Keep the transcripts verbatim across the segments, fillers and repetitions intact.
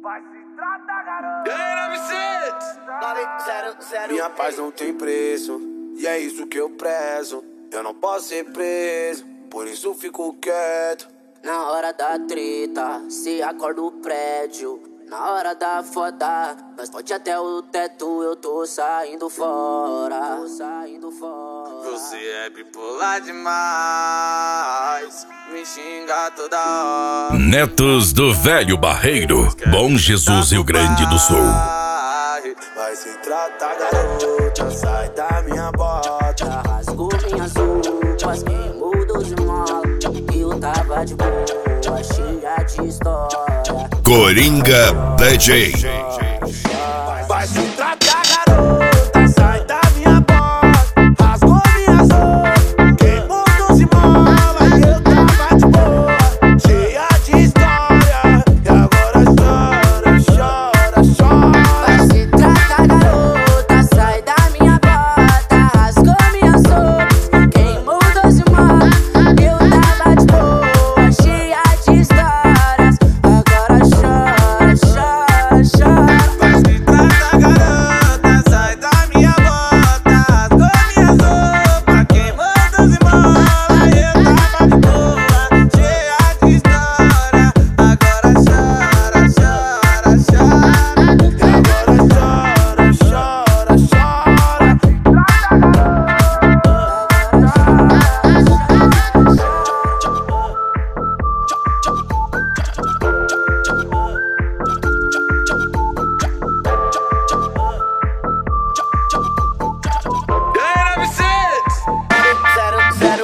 Vai se tratar, garoto. Minha paz não tem preço, e é isso que eu prezo. Eu não posso ser preso, por isso fico quieto. Na hora da treta, se acorda o prédio. Na hora da foda, nós pode até o teto. Eu tô saindo fora, tô saindo fora. Você é bipolar demais, me xinga toda hora. Netos do Velho Barreiro, Bom Jesus, Rio Grande do Sul. Vai se tratar, garota, sai da minha bota. Rasgou minhas roupas, queimou doze molas. Eu tava de boa, cheia de história. Coringa D J. Vai se tratar, garota, sai da minha bota. Rasgou minhas roupas, queimou doze molas. Eu tava de boa, cheia de história. E agora chora, chora, chora. Vai se tratar, garota, sai da minha bota. Rasgou minhas roupas, queimou doze molas. Eu tava de boa, cheia de histórias. Agora chora, chora, chora. Vai se tratar, garota, sai da minha bota. Rasgou minhas roupas, queimou doze molas. Eu tava de boa, cheia de história. Agora chora, chora, chora. E agora chora, chora, chora. Zero, zero,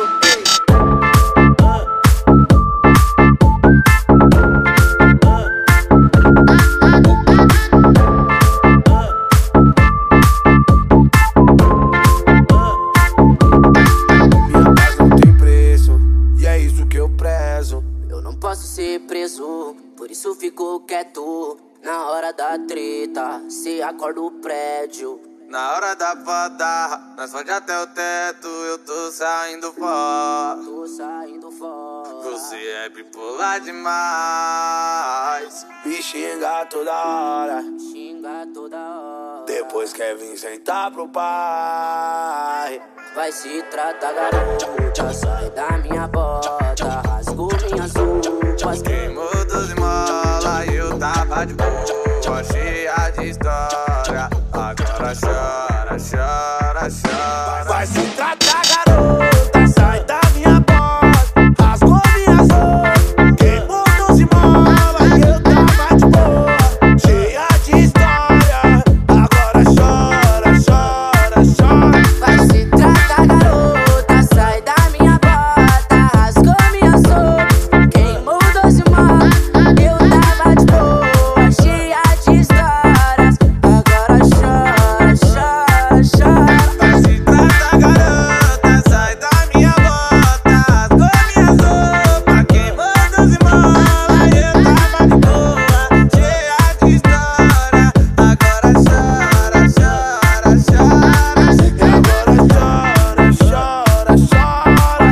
Minha paz não tem preço, e é isso que eu prezo. eu não posso ser preso, por isso fico quieto. Na hora da treta, se acorda o prédio. Na hora da foda, nós pode até o teto. Eu tô saindo fora. Tô saindo fora. Você é bipolar demais. Me xinga toda hora, Xinga toda hora. depois quer vir sentar pro pai. Vai se tratar, garota, sai da minha bota. Rasgou minhas roupas, Queimou doze molas, eu tava de boa, cheia de história. Agora chora, chora, chora. Vai se tratar, garota, sai da minha bota. Rasgou minhas roupas, queimou doze molas. Eu tava de boa, cheia de história. Agora chora, chora, chora. vai se tratar, garota, sai da minha bota. Rasgou minhas roupas, queimou doze molas. Eu tava de boa, cheia de histórias. Agora chora, chora, chora. Vai se tratar, garota, sai da minha bota. Rasgou minhas roupas, queimou doze molas. Eu tava de boa, cheia de história. Agora chora, chora, chora. E agora chora, chora, chora.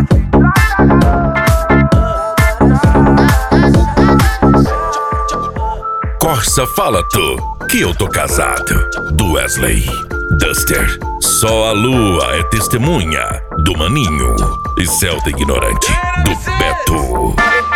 Corsa fala tu, que eu tô casado. Do Wesley, Duster, só a lua é testemunha. Do Maninho e Celta Ignorante, do Beto.